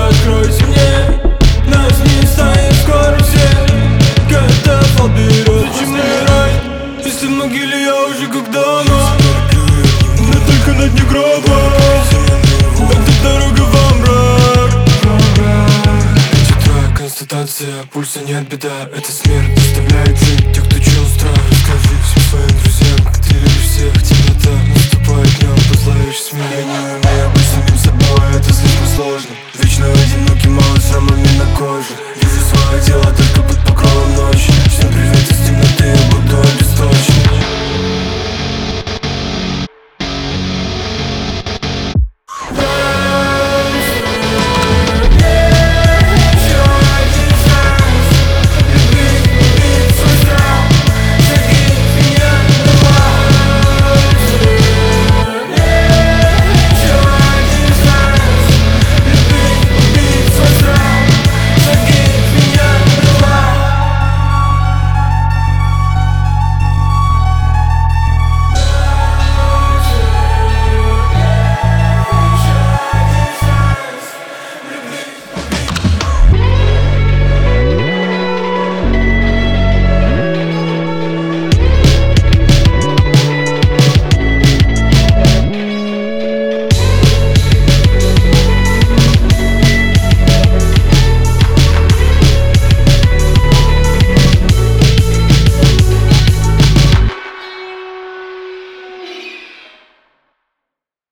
откройте мне, нас не станет скоро все. Когда фал берет, зачем умирать, если в могиле я уже как дома? Но только на дне гроба, это дорога во мрак. Эти трое, констатация, пульса нет, беда. Это смерть заставляет жить тех, кто чуял страх. Расскажи всем своим друзьям, как ты любишь всех. Темнота наступает днем, позлаешь смех. Я не умею быть самим собой, это слишком сложно. Вечно одинокий, мало шрамами на коже. Вижу свое дело только